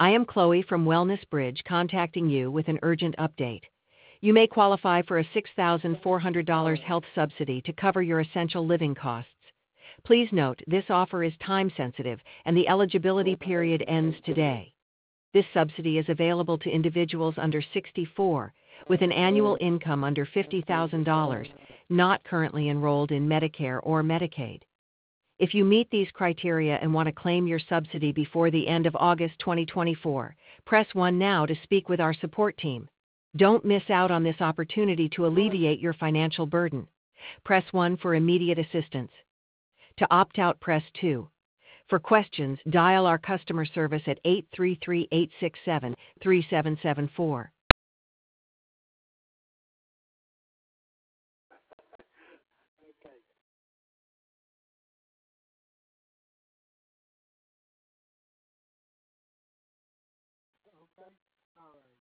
I am Chloe from Wellness Bridge contacting you with an urgent update. You may qualify for a $6,400 health subsidy to cover your essential living costs. Please note this offer is time sensitive and the eligibility period ends today. This subsidy is available to individuals under 64 with an annual income under $50,000, not currently enrolled in Medicare or Medicaid. If you meet these criteria and want to claim your subsidy before the end of August 2024, press 1 now to speak with our support team. Don't miss out on this opportunity to alleviate your financial burden. Press 1 for immediate assistance. To opt out, press 2. For questions, dial our customer service at 833-867-3774. Okay. All right.